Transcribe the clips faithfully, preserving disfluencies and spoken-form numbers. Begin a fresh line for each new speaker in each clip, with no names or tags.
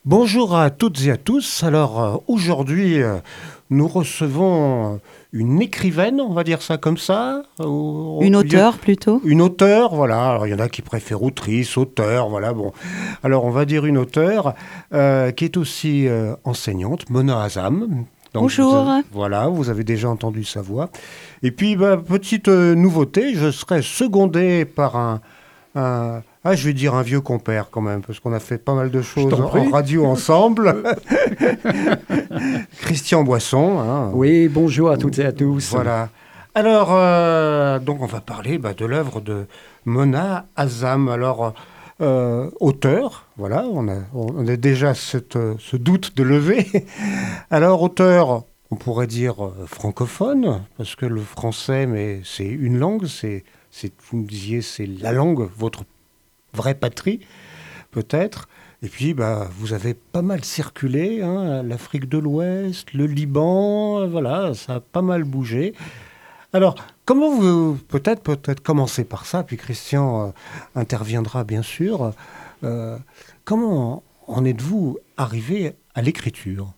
Bonjour à toutes et à tous. Alors euh, aujourd'hui, euh, nous recevons une écrivaine, on va dire ça comme ça. ou-
Une
ou-
auteure plutôt.
Une auteure, voilà. Alors il y en a qui préfèrent autrice, auteur, voilà. Bon, alors on va dire une auteure euh, qui est aussi euh, enseignante, Mona Azam. Donc vous
Bonjour.
avez- voilà, vous avez déjà entendu sa voix. Et puis bah, petite euh, nouveauté, je serai secondé par un un- ah, je vais dire un vieux compère quand même, parce qu'on a fait pas mal de
Je
choses
t'en
en
prie.
radio ensemble. Christian Boisson. Hein.
Oui, bonjour à toutes et à tous.
Voilà. Alors, euh, donc on va parler bah, de l'œuvre de Mona Azam. Alors, euh, auteur, voilà, on a, on a déjà cette, euh, ce doute de lever. Alors, auteur, on pourrait dire euh, francophone, parce que le français, mais c'est une langue, c'est, c'est, vous me disiez, c'est la langue, votre vraie patrie, peut-être. Et puis, bah, vous avez pas mal circulé, hein, l'Afrique de l'Ouest, le Liban, euh, voilà, ça a pas mal bougé. Alors, comment vous, peut-être, peut-être commencer par ça, puis Christian euh, interviendra bien sûr. Euh, comment en êtes-vous arrivé à l'écriture?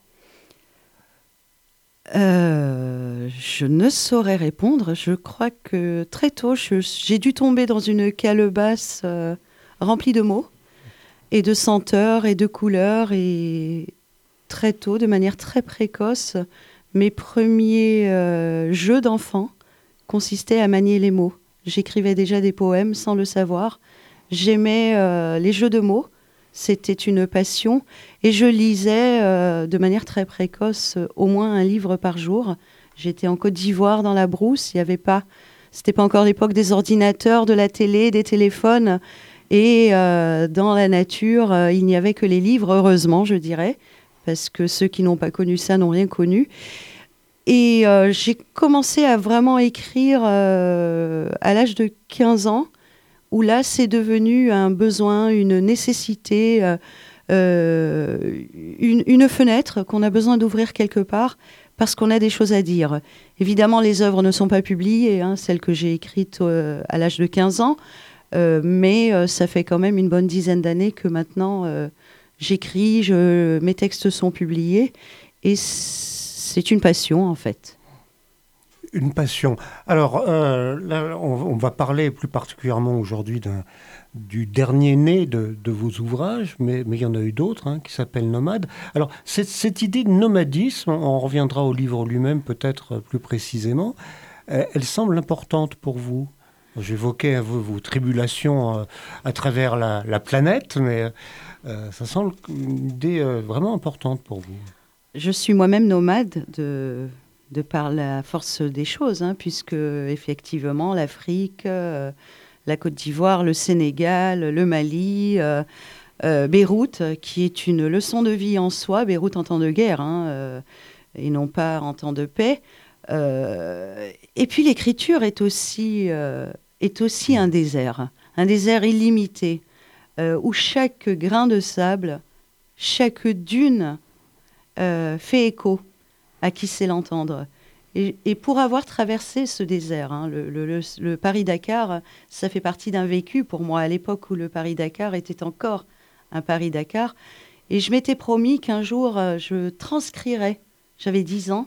Euh, je ne saurais répondre. Je crois que très tôt, je- j'ai dû tomber dans une calebasse euh, remplie de mots et de senteurs et de couleurs. Et très tôt, de manière très précoce, mes premiers euh, jeux d'enfant consistaient à manier les mots. J'écrivais déjà des poèmes sans le savoir. J'aimais euh, les jeux de mots. C'était une passion. Et je lisais euh, de manière très précoce euh, au moins un livre par jour. J'étais en Côte d'Ivoire dans la brousse. Il y avait pas, c'était pas encore l'époque des ordinateurs, de la télé, des téléphones. Et euh, dans la nature, euh, il n'y avait que les livres, heureusement, je dirais, parce que ceux qui n'ont pas connu ça n'ont rien connu. Et euh, j'ai commencé à vraiment écrire euh, à l'âge de quinze ans, où là, c'est devenu un besoin, une nécessité, euh, euh, une, une fenêtre qu'on a besoin d'ouvrir quelque part parce qu'on a des choses à dire. Évidemment, les œuvres ne sont pas publiées, hein, celles que j'ai écrites euh, à l'âge de quinze ans, euh, mais euh, ça fait quand même une bonne dizaine d'années que maintenant euh, j'écris, je, mes textes sont publiés, et c'est une passion en fait.
Une passion. Alors, euh, là, on, on va parler plus particulièrement aujourd'hui d'un, du dernier né de, de vos ouvrages, mais, mais il y en a eu d'autres hein, qui s'appellent Nomade. Alors, cette, cette idée de nomadisme, on reviendra au livre lui-même peut-être plus précisément, euh, elle semble importante pour vous. J'évoquais hein, vos, vos tribulations euh, à travers la, la planète, mais euh, ça semble une idée euh, vraiment importante pour vous.
Je suis moi-même nomade de, de par la force des choses, hein, puisque effectivement l'Afrique, euh, la Côte d'Ivoire, le Sénégal, le Mali, euh, euh, Beyrouth, qui est une leçon de vie en soi, Beyrouth en temps de guerre, hein, euh, et non pas en temps de paix. Euh, et puis l'écriture est aussi, euh, est aussi un désert, un désert illimité, euh, où chaque grain de sable, chaque dune euh, fait écho à qui sait l'entendre. Et, et pour avoir traversé ce désert, hein, le, le, le, le Paris-Dakar, ça fait partie d'un vécu pour moi à l'époque où le Paris-Dakar était encore un Paris-Dakar. Et je m'étais promis qu'un jour, euh, je transcrirais. J'avais dix ans.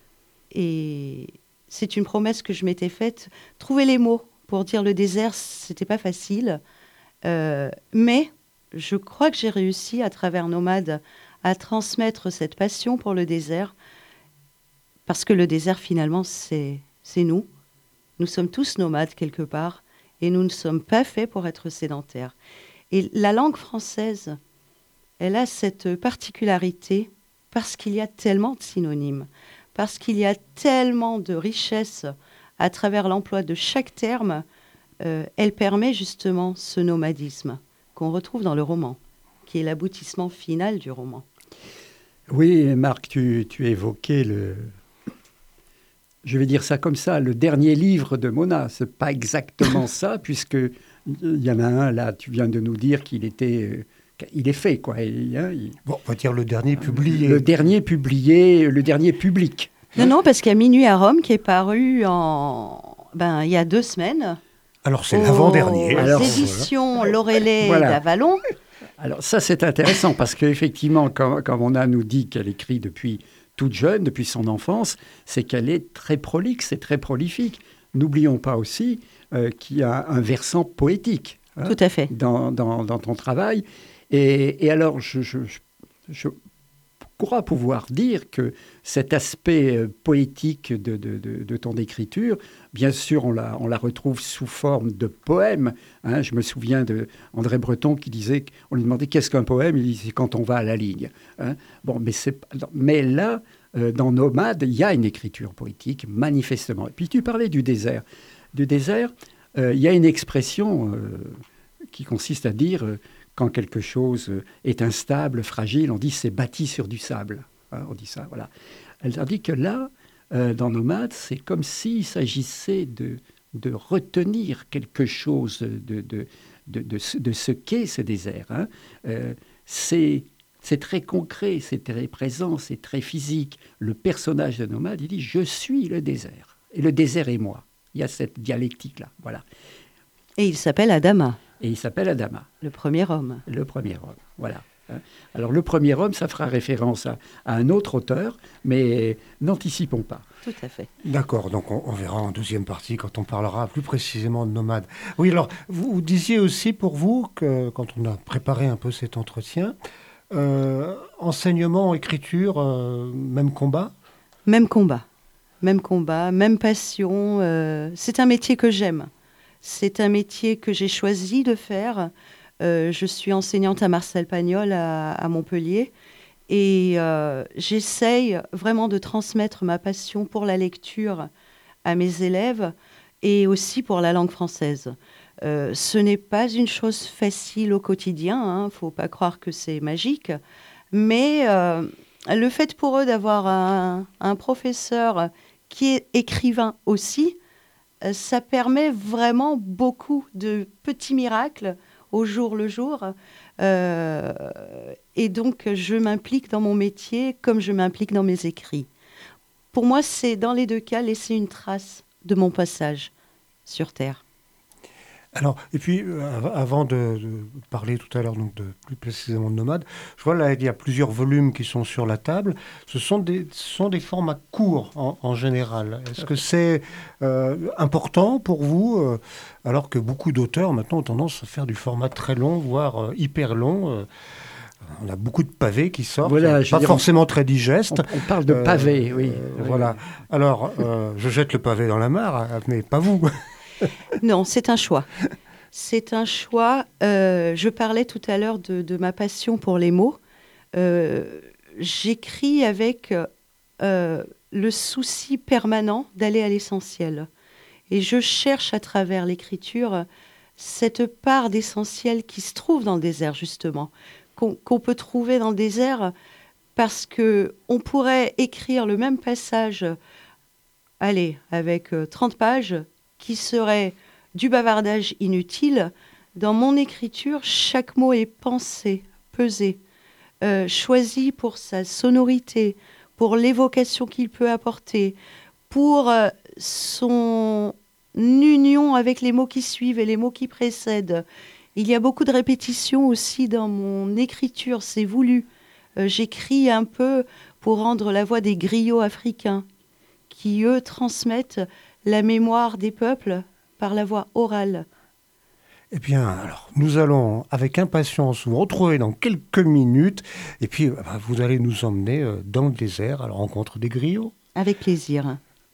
Et c'est une promesse que je m'étais faite. Trouver les mots pour dire le désert, c'était pas facile. Euh, mais je crois que j'ai réussi, à travers Nomade, à transmettre cette passion pour le désert, parce que le désert, finalement, c'est, c'est nous. Nous sommes tous nomades quelque part, et nous ne sommes pas faits pour être sédentaires. Et la langue française, elle a cette particularité parce qu'il y a tellement de synonymes, parce qu'il y a tellement de richesse à travers l'emploi de chaque terme, euh, elle permet justement ce nomadisme qu'on retrouve dans le roman, qui est l'aboutissement final du roman.
Oui, Marc, tu, tu évoquais le, je vais dire ça comme ça, le dernier livre de Mona. C'est pas exactement ça, puisque il y en a un là. Tu viens de nous dire qu'il était, euh, il est fait quoi. Il, hein, il,
Bon, on va dire le dernier publié.
Le dernier publié, le dernier public.
Non, non, parce qu'il y a Minuit à Rome qui est paru en, ben, il y a deux semaines.
Alors c'est l'avant-dernier.
Aux
Alors,
éditions Laurelais
Voilà.
d'Avalon.
Alors ça, c'est intéressant parce qu'effectivement, quand, quand Mona nous dit qu'elle écrit depuis toute jeune, depuis son enfance, c'est qu'elle est très prolixe et très prolifique. N'oublions pas aussi euh, qu'il y a un versant poétique, hein,
Tout à fait.
dans, dans, dans ton travail. Et, et alors, je, je, je, je crois pouvoir dire que cet aspect euh, poétique de, de, de, de ton écriture, bien sûr, on la, on la retrouve sous forme de poèmes. Hein. Je me souviens d'André Breton qui disait, on lui demandait qu'est-ce qu'un poème, il disait quand on va à la ligne. Hein. Bon, mais, c'est, mais là, euh, dans Nomade, il y a une écriture poétique, manifestement. Et puis tu parlais du désert. Du désert, euh, il y a une expression euh, qui consiste à dire... Euh, quand quelque chose est instable, fragile, on dit c'est bâti sur du sable. Hein, on dit ça, voilà. Elle a dit que là, euh, dans Nomade, c'est comme s'il s'agissait de, de retenir quelque chose de, de, de, de, de ce qu'est ce désert. Hein. Euh, c'est, c'est très concret, c'est très présent, c'est très physique. Le personnage de Nomade, il dit « je suis le désert ». Et le désert est moi. Il y a cette dialectique-là, voilà.
Et il s'appelle Adama.
Et il s'appelle Adama.
Le premier homme.
Le premier homme, voilà. Alors, le premier homme, ça fera référence à, à un autre auteur, mais n'anticipons pas.
Tout à fait.
D'accord, donc on, on verra en deuxième partie quand on parlera plus précisément de Nomade. Oui, alors, vous, vous disiez aussi pour vous que, quand on a préparé un peu cet entretien, euh, enseignement, écriture, euh, même combat ?
Même combat. Même combat, même passion. Euh, c'est un métier que j'aime. C'est un métier que j'ai choisi de faire. Euh, je suis enseignante à Marcel Pagnol à, à Montpellier et euh, j'essaye vraiment de transmettre ma passion pour la lecture à mes élèves et aussi pour la langue française. Euh, ce n'est pas une chose facile au quotidien, il hein, ne faut pas croire que c'est magique, mais euh, le fait pour eux d'avoir un, un professeur qui est écrivain aussi, ça permet vraiment beaucoup de petits miracles au jour le jour. Euh, et donc, je m'implique dans mon métier comme je m'implique dans mes écrits. Pour moi, c'est dans les deux cas laisser une trace de mon passage sur Terre.
Alors, et puis, euh, avant de, de parler tout à l'heure donc de, plus précisément de Nomade, je vois là, il y a plusieurs volumes qui sont sur la table. Ce sont des, ce sont des formats courts en, en général. Est-ce que c'est euh, important pour vous, euh, alors que beaucoup d'auteurs maintenant ont tendance à faire du format très long, voire euh, hyper long euh, on a beaucoup de pavés qui sortent,
voilà,
pas
dire,
forcément on, très digestes.
On, on parle de euh, pavés, oui.
Euh, oui voilà. Oui. Alors, euh, je jette le pavé dans la mare, mais pas vous.
Non, c'est un choix. C'est un choix. Euh, je parlais tout à l'heure de, de ma passion pour les mots. Euh, j'écris avec euh, le souci permanent d'aller à l'essentiel. Et je cherche à travers l'écriture cette part d'essentiel qui se trouve dans le désert, justement, qu'on, qu'on peut trouver dans le désert parce qu'on pourrait écrire le même passage, allez, avec trente pages, qui serait du bavardage inutile. Dans mon écriture, chaque mot est pensé, pesé, euh, choisi pour sa sonorité, pour l'évocation qu'il peut apporter, pour euh, son union avec les mots qui suivent et les mots qui précèdent. Il y a beaucoup de répétitions aussi dans mon écriture, c'est voulu. Euh, j'écris un peu pour rendre la voix des griots africains, qui, eux, transmettent la mémoire des peuples par la voix orale.
Eh bien, alors, nous allons avec impatience vous retrouver dans quelques minutes. Et puis, bah, vous allez nous emmener dans le désert à la rencontre des griots.
Avec plaisir.